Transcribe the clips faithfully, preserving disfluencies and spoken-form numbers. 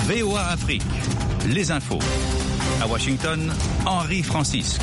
V O A Afrique, les infos. À Washington, Henri Francisque.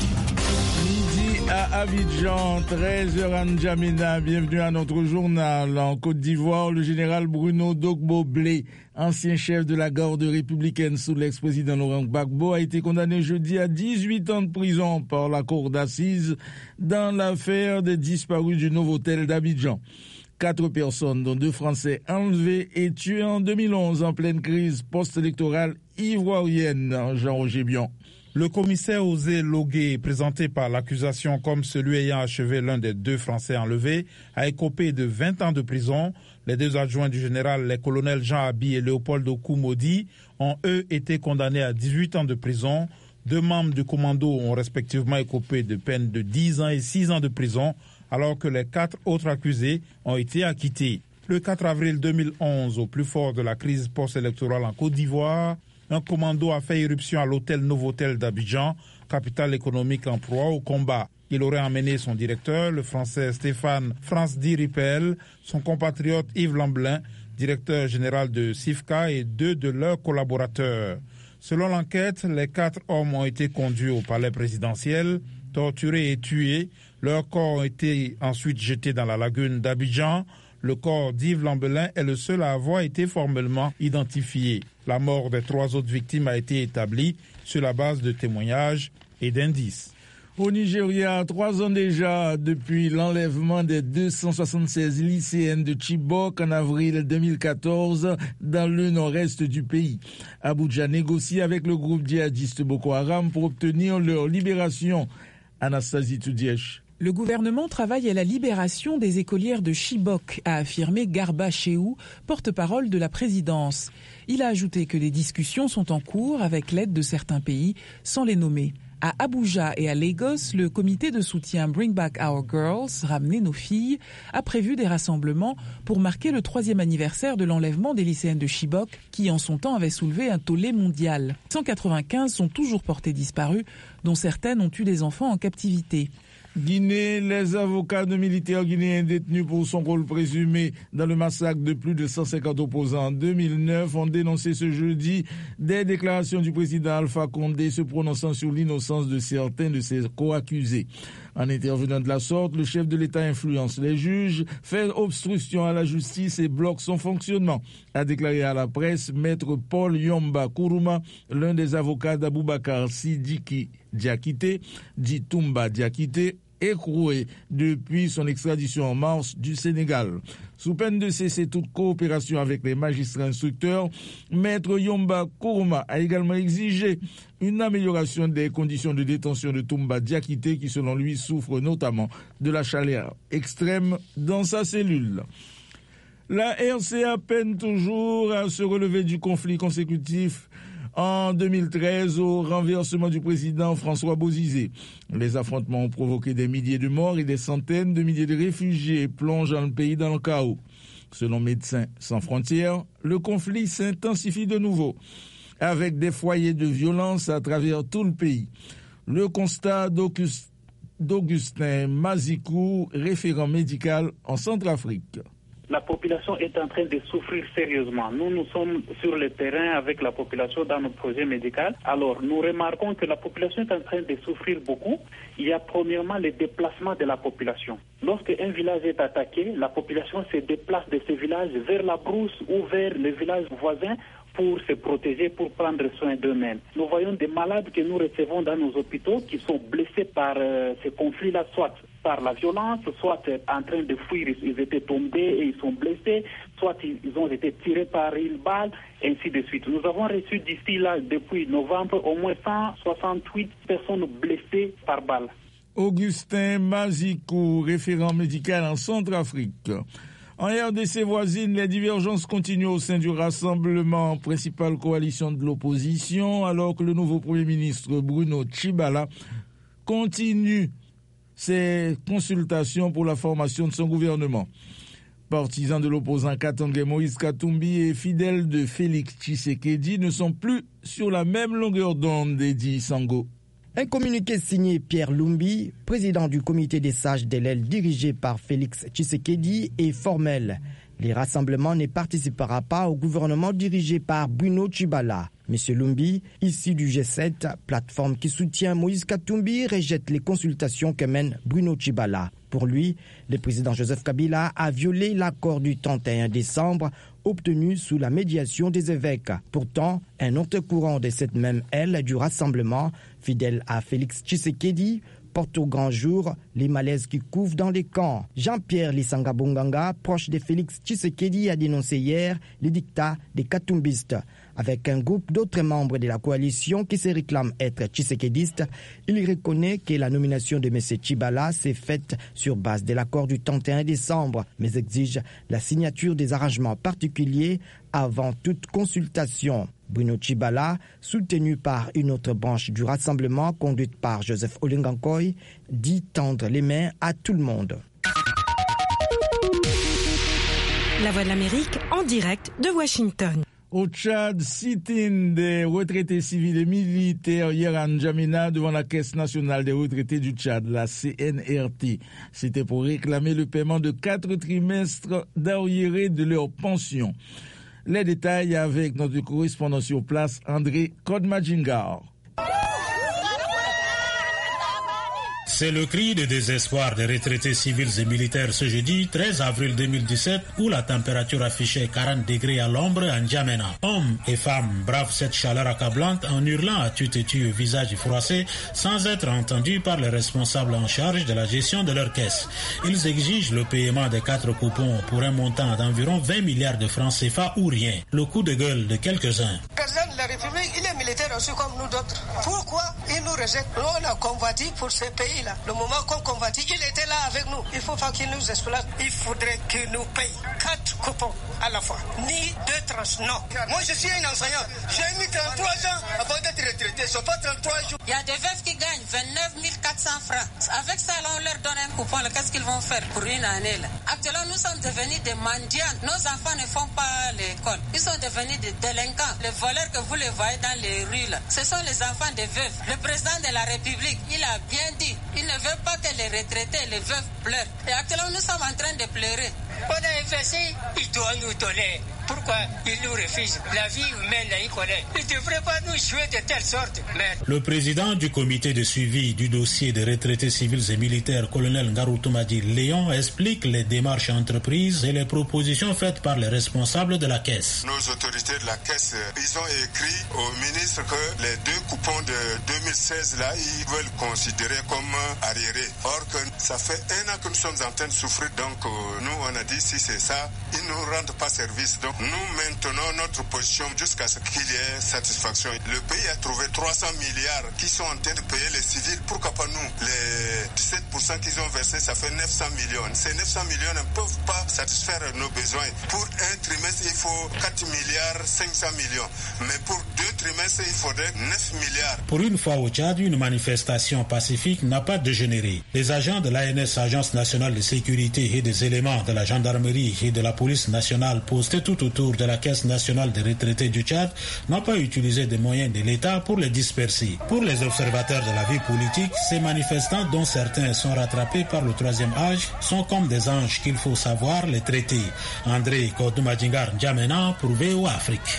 Midi à Abidjan, treize heures à N'Djamena. Bienvenue à notre journal. En Côte d'Ivoire, le général Bruno Dogbo-Blé, ancien chef de la garde républicaine sous l'ex-président Laurent Gbagbo, a été condamné jeudi à dix-huit ans de prison par la cour d'assises dans l'affaire des disparus du Novotel d'Abidjan. Quatre personnes, dont deux Français, enlevés et tués en deux mille onze en pleine crise post-électorale ivoirienne. Jean-Roger Bion. Le commissaire Osé Logué, présenté par l'accusation comme celui ayant achevé l'un des deux Français enlevés, a écopé de vingt ans de prison. Les deux adjoints du général, les colonels Jean Abi et Léopold Okoumodi, ont eux été condamnés à dix-huit ans de prison. Deux membres du commando ont respectivement écopé de peines de dix ans et six ans de prison, alors que les quatre autres accusés ont été acquittés. Le quatre avril deux mille onze, au plus fort de la crise post-électorale en Côte d'Ivoire, un commando a fait irruption à l'hôtel Novotel d'Abidjan, capitale économique en proie au combat. Il aurait emmené son directeur, le français Stéphane Franz-Di Ripel, son compatriote Yves Lamblin, directeur général de SIFCA, et deux de leurs collaborateurs. Selon l'enquête, les quatre hommes ont été conduits au palais présidentiel, torturés et tués. Leurs corps ont été ensuite jetés dans la lagune d'Abidjan. Le corps d'Yves Lambelin est le seul à avoir été formellement identifié. La mort des trois autres victimes a été établie sur la base de témoignages et d'indices. Au Nigeria, trois ans déjà depuis l'enlèvement des deux cent soixante-seize lycéennes de Chibok en avril deux mille quatorze dans le nord-est du pays. Abuja négocie avec le groupe djihadiste Boko Haram pour obtenir leur libération. Anastasie Toudièche. Le gouvernement travaille à la libération des écolières de Chibok, a affirmé Garba Shehu, porte-parole de la présidence. Il a ajouté que les discussions sont en cours avec l'aide de certains pays, sans les nommer. À Abuja et à Lagos, le comité de soutien Bring Back Our Girls, ramener nos filles, a prévu des rassemblements pour marquer le troisième anniversaire de l'enlèvement des lycéennes de Chibok, qui en son temps avaient soulevé un tollé mondial. cent quatre-vingt-quinze sont toujours portées disparues, dont certaines ont eu des enfants en captivité. Guinée, les avocats de militaires guinéens détenus pour son rôle présumé dans le massacre de plus de cent cinquante opposants en deux mille neuf ont dénoncé ce jeudi des déclarations du président Alpha Condé se prononçant sur l'innocence de certains de ses co-accusés. En intervenant de la sorte, le chef de l'État influence les juges, fait obstruction à la justice et bloque son fonctionnement, a déclaré à la presse maître Paul Yomba Kourouma, l'un des avocats d'Aboubacar Sidiki Diakité, dit Toumba Diakité, écroué depuis son extradition en mars du Sénégal. Sous peine de cesser toute coopération avec les magistrats instructeurs, maître Yomba Kourouma a également exigé une amélioration des conditions de détention de Toumba Diakité qui, selon lui, souffre notamment de la chaleur extrême dans sa cellule. La R C A peine toujours à se relever du conflit consécutif en deux mille treize au renversement du président François Bozizé. Les affrontements ont provoqué des milliers de morts et des centaines de milliers de réfugiés plongeant le pays dans le chaos. Selon Médecins sans frontières, le conflit s'intensifie de nouveau, avec des foyers de violence à travers tout le pays. Le constat d'Augustin Mazikou, référent médical en Centrafrique. La population est en train de souffrir sérieusement. Nous, nous sommes sur le terrain avec la population dans notre projet médical. Alors, nous remarquons que la population est en train de souffrir beaucoup. Il y a premièrement le déplacement de la population. Lorsque un village est attaqué, la population se déplace de ce village vers la brousse ou vers le village voisin pour se protéger, pour prendre soin d'eux-mêmes. Nous voyons des malades que nous recevons dans nos hôpitaux qui sont blessés par euh, ce conflit-là, soit par la violence, soit en train de fuir, ils étaient tombés et ils sont blessés, soit ils ont été tirés par une balle, ainsi de suite. Nous avons reçu d'ici là, depuis novembre, au moins cent soixante-huit personnes blessées par balle. Augustin Mazikou, référent médical en Centrafrique. En R D C voisine, les divergences continuent au sein du Rassemblement, principale coalition de l'opposition, alors que le nouveau Premier ministre Bruno Tchibala continue ses consultations pour la formation de son gouvernement. Partisans de l'opposant Katangé Moïse Katumbi et fidèles de Félix Tshisekedi ne sont plus sur la même longueur d'onde, dit Sango. Un communiqué signé Pierre Lumbi, président du comité des sages de l'aile dirigé par Félix Tshisekedi, est formel. Les rassemblements ne participera pas au gouvernement dirigé par Bruno Tshibala. M. Lumbi, issu du G sept, plateforme qui soutient Moïse Katumbi, rejette les consultations que mène Bruno Tshibala. Pour lui, le président Joseph Kabila a violé l'accord du trente et un décembre obtenu sous la médiation des évêques. Pourtant, un autre courant de cette même aile du rassemblement, fidèle à Félix Tshisekedi, porte au grand jour les malaises qui couvent dans les camps. Jean-Pierre Lisanga Bonganga, proche de Félix Tshisekedi, a dénoncé hier les dictats des katumbistes. Avec un groupe d'autres membres de la coalition qui se réclament être tshisekédistes, il reconnaît que la nomination de M. Tshibala s'est faite sur base de l'accord du trente et un décembre, mais exige la signature des arrangements particuliers avant toute consultation. Bruno Tshibala, soutenu par une autre branche du rassemblement conduite par Joseph Olengankoy, dit tendre les mains à tout le monde. La Voix de l'Amérique en direct de Washington. Au Tchad, sit-in des retraités civils et militaires hier à N'Djamena devant la Caisse nationale des retraités du Tchad, la C N R T. C'était pour réclamer le paiement de quatre trimestres d'arriérés de leur pension. Les détails avec notre correspondant sur place, André Kodmadjingar. C'est le cri de désespoir des retraités civils et militaires ce jeudi treize avril deux mille dix-sept où la température affichait quarante degrés à l'ombre à N'Djamena. Hommes et femmes bravent cette chaleur accablante en hurlant à tue-têtu au visage froissé sans être entendus par les responsables en charge de la gestion de leur caisse. Ils exigent le paiement des quatre coupons pour un montant d'environ vingt milliards de francs C F A ou rien. Le coup de gueule de quelques-uns. Le président de la République, il est militaire aussi comme nous d'autres. Pourquoi il nous rejette? Nous, on a combattu pour ce pays. Le moment qu'on combattit, il était là avec nous. Il ne faut pas qu'il nous exploite. Il faudrait qu'il nous paye quatre coupons à la fois. Ni deux tranches, non. Moi, je suis un enseignant. J'ai mis trente-trois ans avant d'être retraité. Ce n'est pas trente-trois jours. Il y a des veuves qui gagnent vingt-neuf mille quatre cents francs. Avec ça, là, on leur donne un coupon. Qu'est-ce qu'ils vont faire pour une année là? Actuellement, nous sommes devenus des mendiants. Nos enfants ne font pas l'école. Ils sont devenus des délinquants. Les voleurs que vous les voyez dans les rues, là, ce sont les enfants des veuves. Le président de la République, il a bien dit. Il ne veut pas que les retraités, les veuves pleurent. Et actuellement, nous sommes en train de pleurer. On a investi, il doit nous donner. Pourquoi il nous refuse? La vie humaine, il connaît. Il ne devrait pas nous jouer de telle sorte. Mais... Le président du comité de suivi du dossier des retraités civils et militaires, colonel Ngaroutoumadi Léon, explique les démarches entreprises et les propositions faites par les responsables de la caisse. Nos autorités de la caisse, ils ont écrit au ministre que les deux coupons de deux mille seize, là, ils veulent considérer comme arriérés. Or que ça fait un an que nous sommes en train de souffrir. Donc, euh, nous, on a dit si c'est ça, ils ne nous rendent pas service. Donc, nous maintenons notre position jusqu'à ce qu'il y ait satisfaction. Le pays a trouvé trois cents milliards qui sont en train de payer les civils. Pourquoi pas nous? Les dix-sept pour cent qu'ils ont versé, ça fait neuf cents millions. Ces neuf cents millions ne peuvent pas satisfaire nos besoins. Pour un trimestre, il faut quatre milliards cinq cents millions. Mais pour deux trimestres, il faudrait neuf milliards. Pour une fois au Tchad, une manifestation pacifique n'a pas dégénéré. Les agents de l'A N S, Agence nationale de sécurité, et des éléments de la gendarmerie et de la police nationale postés tout autour de la Caisse nationale des retraités du Tchad n'ont pas utilisé des moyens de l'État pour les disperser. Pour les observateurs de la vie politique, ces manifestants, dont certains sont rattrapés par le troisième âge, sont comme des anges qu'il faut savoir les traiter. André Kodoumadjingar N'Djamena pour V O Afrique.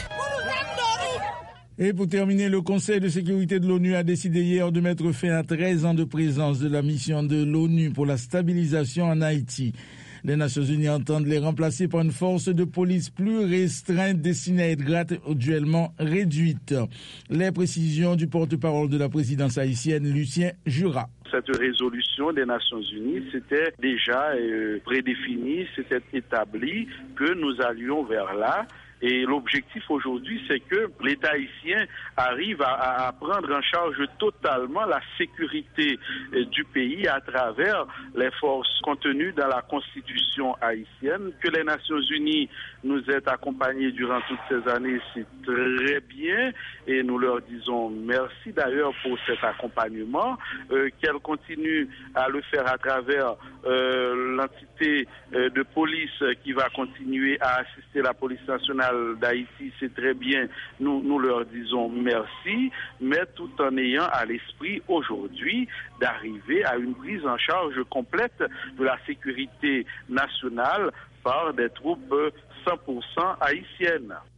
Et pour terminer, le Conseil de sécurité de l'ONU a décidé hier de mettre fin à treize ans de présence de la mission de l'ONU pour la stabilisation en Haïti. Les Nations Unies entendent les remplacer par une force de police plus restreinte destinée à être graduellement réduite. Les précisions du porte-parole de la présidence haïtienne, Lucien Jura. Cette résolution des Nations Unies, c'était déjà euh, prédéfini, c'était établi que nous allions vers là. Et l'objectif aujourd'hui, c'est que l'État haïtien arrive à, à prendre en charge totalement la sécurité du pays à travers les forces contenues dans la Constitution haïtienne. Que les Nations Unies nous aient accompagnés durant toutes ces années, c'est très bien. Et nous leur disons merci d'ailleurs pour cet accompagnement. Euh, qu'elles continuent à le faire à travers euh, l'entité euh, de police qui va continuer à assister la police nationale d'Haïti, c'est très bien, nous, nous leur disons merci, mais tout en ayant à l'esprit aujourd'hui d'arriver à une prise en charge complète de la sécurité nationale par des troupes cent pour cent haïtiennes.